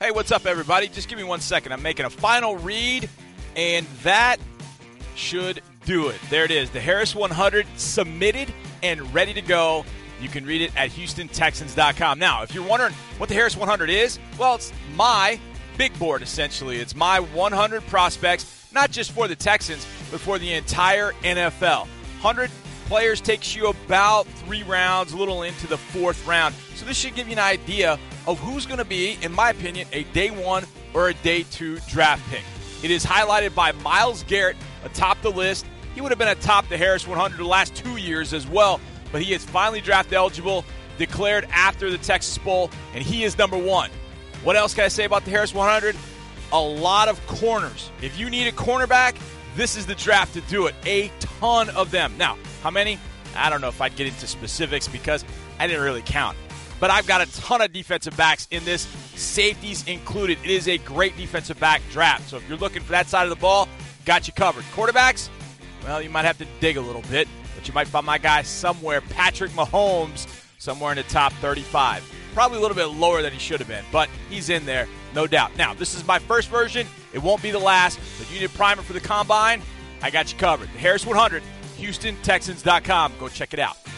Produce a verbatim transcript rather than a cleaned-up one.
Hey, what's up, everybody? Just give me one second. I'm making a final read, and that should do it. There it is. The Harris one hundred submitted and ready to go. You can read it at Houston Texans dot com. Now, if you're wondering what the Harris one hundred is, well, it's my big board, essentially. It's my one hundred prospects, not just for the Texans, but for the entire N F L. one hundred players takes you about three rounds, a little into the fourth round. So this should give you an idea of who's going to be, in my opinion, a day one or a day two draft pick. It is highlighted by Myles Garrett atop the list. He would have been atop the Harris one hundred the last two years as well, but he is finally draft eligible, declared after the Texas Bowl, and he is number one. What else can I say about the Harris one hundred? A lot of corners. If you need a cornerback, this is the draft to do it. A ton of them. Now, how many? I don't know if I'd get into specifics because I didn't really count. But I've got a ton of defensive backs in this, safeties included. It is a great defensive back draft. So if you're looking for that side of the ball, got you covered. Quarterbacks, well, you might have to dig a little bit, but you might find my guy somewhere, Patrick Mahomes, somewhere in the top thirty-five. Probably a little bit lower than he should have been, but he's in there, no doubt. Now, this is my first version. It won't be the last. But if you need a primer for the Combine, I got you covered. The Harris one hundred, Houston Texans dot com. Go check it out.